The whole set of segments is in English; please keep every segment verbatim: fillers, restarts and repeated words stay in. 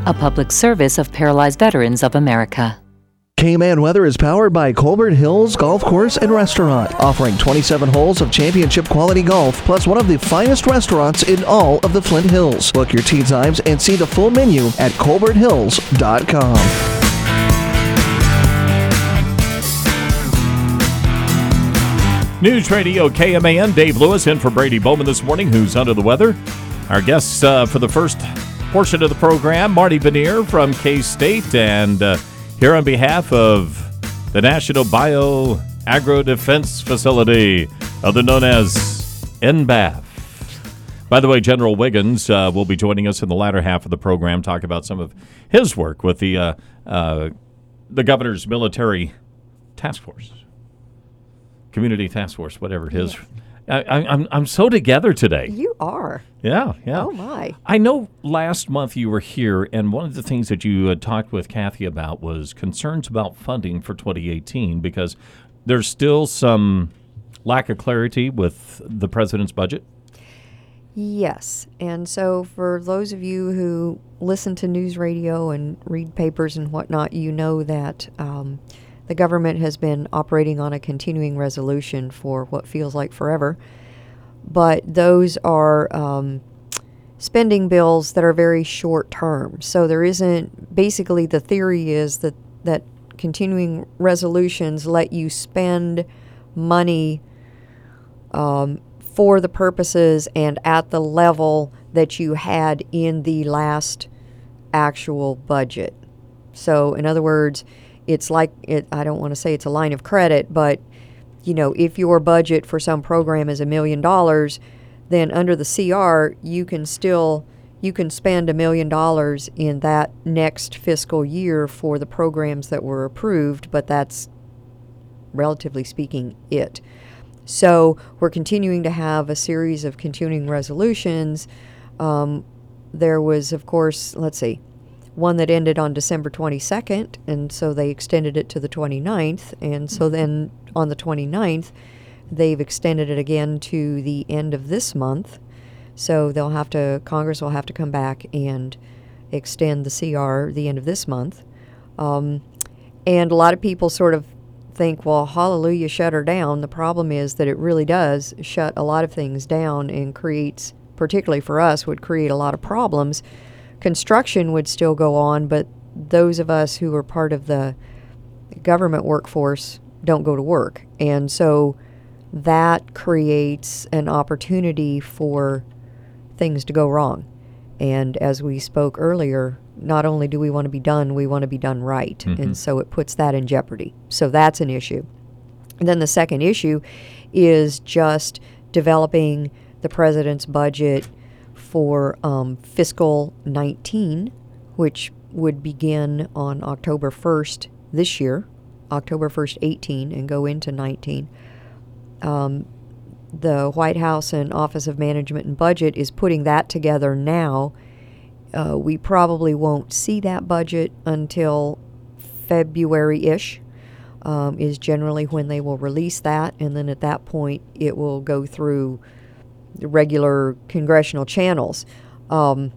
a public service of Paralyzed Veterans of America. K-Man Weather is powered by Colbert Hills Golf Course and Restaurant, offering twenty-seven holes of championship quality golf, plus one of the finest restaurants in all of the Flint Hills. Book your tee times and see the full menu at colbert hills dot com. News Radio K M A N, Dave Lewis in for Brady Bowman this morning, who's under the weather. Our guests uh, for the first portion of the program, Marty Veneer from K-State, and uh, here on behalf of the National Bio Agro Defense Facility, other known as N B A F. By the way, General Wiggins uh, will be joining us in the latter half of the program, talk about some of his work with the uh, uh, the governor's military task force, community task force, whatever it is. Yeah. I, I, I'm I'm so together today. You are. Yeah, yeah. Oh, my. I know last month you were here, and one of the things that you had talked with Kathy about was concerns about funding for twenty eighteen, because there's still some lack of clarity with the president's budget. Yes. And so for those of you who listen to news radio and read papers and whatnot, you know that um, the government has been operating on a continuing resolution for what feels like forever. But those are um, spending bills that are very short term. So there isn't, basically the theory is that, that continuing resolutions let you spend money um, for the purposes and at the level that you had in the last actual budget. So in other words, it's like, it, I don't want to say it's a line of credit, but you know, if your budget for some program is a million dollars, then under the C R, you can still, you can spend a million dollars in that next fiscal year for the programs that were approved, but that's, relatively speaking, it. So we're continuing to have a series of continuing resolutions. Um, there was, of course, let's see, one that ended on December twenty-second, and so they extended it to the twenty-ninth, and so then on the twenty-ninth, they've extended it again to the end of this month. So they'll have to, Congress will have to come back and extend the C R the end of this month. Um, and a lot of people sort of think, well, hallelujah, shut her down. The problem is that it really does shut a lot of things down and creates, particularly for us, would create a lot of problems. Construction would still go on, but those of us who are part of the government workforce don't go to work. And so that creates an opportunity for things to go wrong. And as we spoke earlier, not only do we want to be done, we want to be done right. Mm-hmm. And so it puts that in jeopardy. So that's an issue. And then the second issue is just developing the president's budget for um, fiscal nineteen, which would begin on October first this year, October first, eighteen, and go into nineteen. Um, the White House and Office of Management and Budget is putting that together now. Uh, we probably won't see that budget until February-ish, um, is generally when they will release that, and then at that point it will go through the regular congressional channels. Um,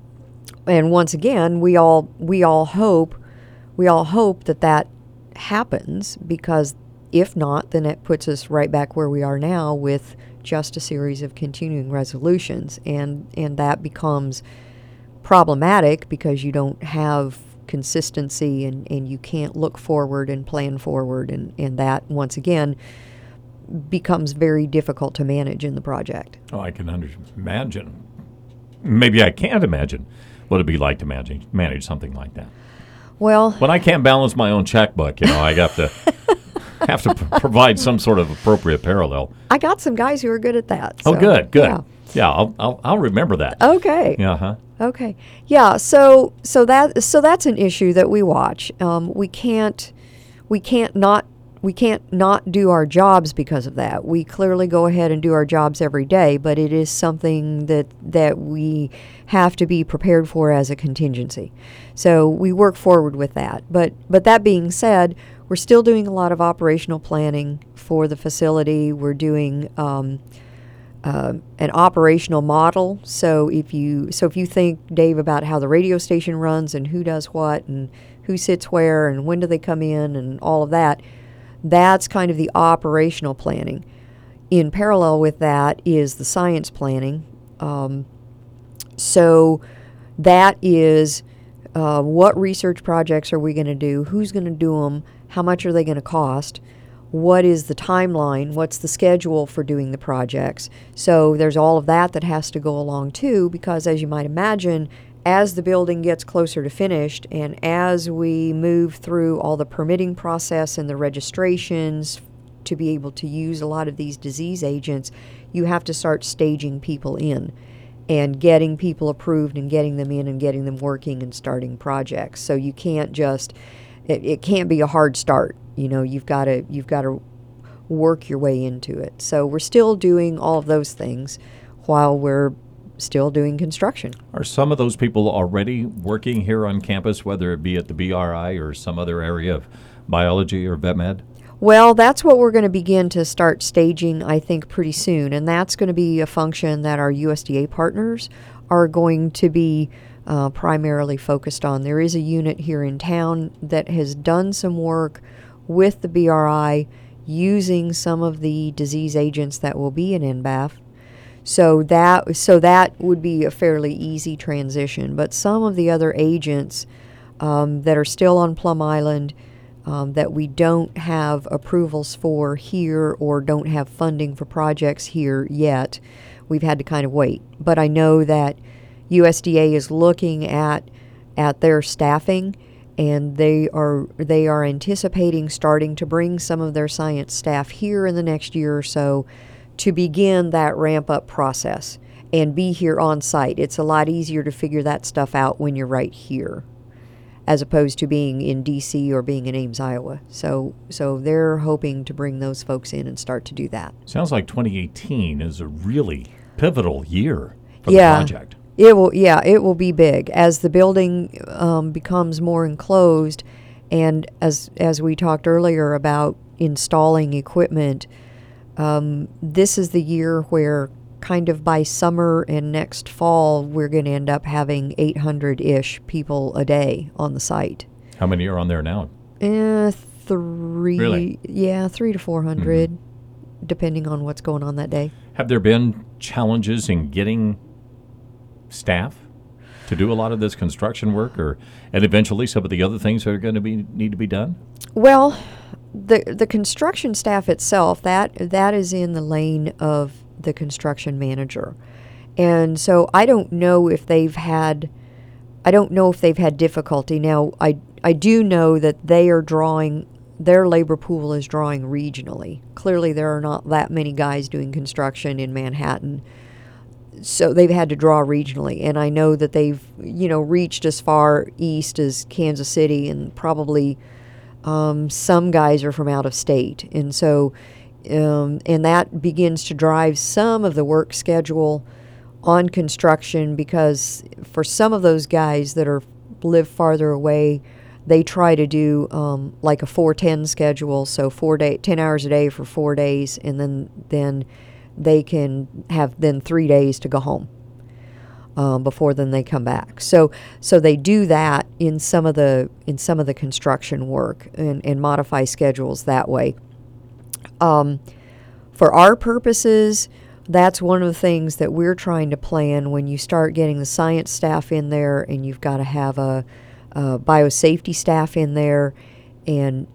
and once again, we all we all hope we all hope that that happens, because if not, then it puts us right back where we are now with just a series of continuing resolutions, and and that becomes problematic because you don't have consistency and, and you can't look forward and plan forward, and, and that once again becomes very difficult to manage in the project. Oh, I can under- imagine. Maybe I can't imagine what it'd be like to manage manage something like that. Well, when I can't balance my own checkbook, you know, I have to have to p- provide some sort of appropriate parallel. I got some guys who are good at that. So, oh, good, good. Yeah, yeah I'll, I'll I'll remember that. Okay. Yeah. Huh. Okay. Yeah. So so that so that's an issue that we watch. Um, we can't we can't not. We can't not do our jobs because of that. We clearly go ahead and do our jobs every day, but it is something that that we have to be prepared for as a contingency. So we work forward with that. But but that being said, we're still doing a lot of operational planning for the facility. We're doing um, uh, an operational model. So if you so if you think, Dave, about how the radio station runs and who does what and who sits where and when do they come in and all of that, that's kind of the operational planning. In parallel with that is the science planning. Um, so that is uh, what research projects are we going to do? Who's going to do them? How much are they going to cost? What is the timeline? What's the schedule for doing the projects? So there's all of that that has to go along too, because as you might imagine, as the building gets closer to finished and as we move through all the permitting process and the registrations to be able to use a lot of these disease agents, you have to start staging people in and getting people approved and getting them in and getting them working and starting projects. So you can't just, it, it can't be a hard start. You know, you've got to you've got to work your way into it. So we're still doing all of those things while we're still doing construction. Are some of those people already working here on campus, whether it be at the B R I or some other area of biology or vet med? Well, that's what we're going to begin to start staging, I think, pretty soon. And that's going to be a function that our U S D A partners are going to be uh, primarily focused on. There is a unit here in town that has done some work with the B R I using some of the disease agents that will be in N B A F. So that so that would be a fairly easy transition. But some of the other agents um, that are still on Plum Island, um, that we don't have approvals for here or don't have funding for projects here yet, we've had to kind of wait. But I know that U S D A is looking at at their staffing, and they are they are anticipating starting to bring some of their science staff here in the next year or so to begin that ramp-up process and be here on site. It's a lot easier to figure that stuff out when you're right here, as opposed to being in D C or being in Ames, Iowa. So so they're hoping to bring those folks in and start to do that. Sounds like twenty eighteen is a really pivotal year for Yeah. the project. It will, yeah, it will be big as the building um, becomes more enclosed, and as as we talked earlier about installing equipment. Um, this is the year where, kind of by summer and next fall, we're going to end up having eight hundred-ish people a day on the site. How many are on there now? Eh, three, Really? yeah, three to four hundred, mm-hmm. depending on what's going on that day. Have there been challenges in getting staff to do a lot of this construction work, or and eventually some of the other things that are going to be need to be done? Well, the the construction staff itself, that that is in the lane of the construction manager. And so I don't know if they've had I don't know if they've had difficulty. Now, I I do know that they are drawing their labor pool is drawing regionally. Clearly there are not that many guys doing construction in Manhattan. So they've had to draw regionally, and I know that they've, you know, reached as far east as Kansas City, and probably um, some guys are from out of state, and so um, and that begins to drive some of the work schedule on construction, because for some of those guys that are live farther away, they try to do um, like a four ten schedule, so four day ten hours a day for four days, and then then. they can have then three days to go home um, before then they come back. So so they do that in some of the in some of the construction work and, and modify schedules that way. Um, for our purposes, that's one of the things that we're trying to plan when you start getting the science staff in there, and you've got to have a, a biosafety staff in there. And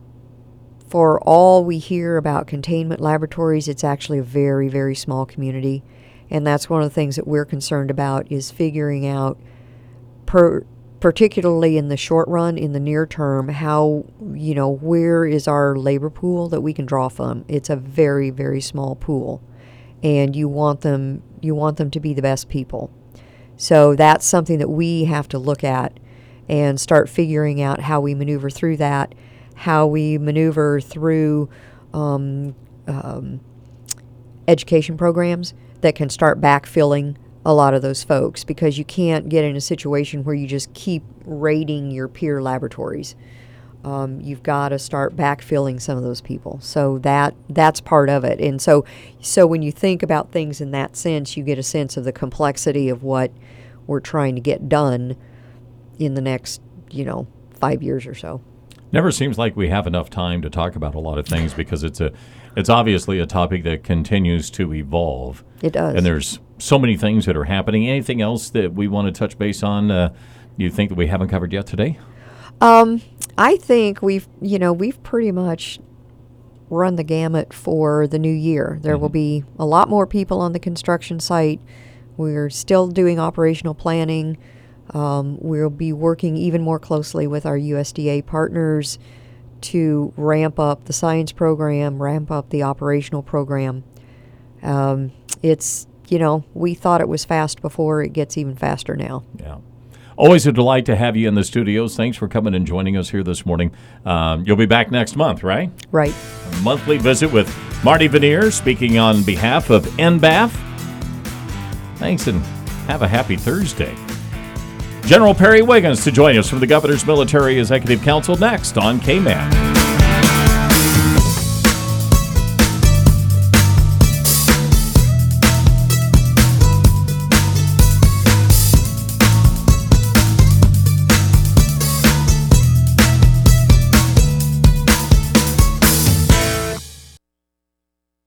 for all we hear about containment laboratories, it's actually a very, very small community. And that's one of the things that we're concerned about, is figuring out, per, particularly in the short run, in the near term, how, you know, where is our labor pool that we can draw from. It's a very, very small pool. And you want them, you want them to be the best people. So that's something that we have to look at and start figuring out how we maneuver through that. How we maneuver through um, um, education programs that can start backfilling a lot of those folks, because you can't get in a situation where you just keep raiding your peer laboratories. um, you've got to start backfilling some of those people. So that that's part of it. And so, so when you think about things in that sense, you get a sense of the complexity of what we're trying to get done in the next, you know, five years or so. Never seems like we have enough time to talk about a lot of things because it's a, it's obviously a topic that continues to evolve. It does. And there's so many things that are happening. Anything else that we want to touch base on? Uh, you think that we haven't covered yet today? Um, I think we've, you know, we've pretty much run the gamut for the new year. There mm-hmm. will be a lot more people on the construction site. We're still doing operational planning. Um, we'll be working even more closely with our U S D A partners to ramp up the science program, ramp up the operational program. Um, it's, you know, we thought it was fast before. It gets even faster now. Yeah. Always a delight to have you in the studios. Thanks for coming and joining us here this morning. Um, you'll be back next month, right? Right. A monthly visit with Marty Vanier, speaking on behalf of N B A F. Thanks, and have a happy Thursday. General Perry Wiggins to join us from the Governor's Military Executive Council next on K M A N.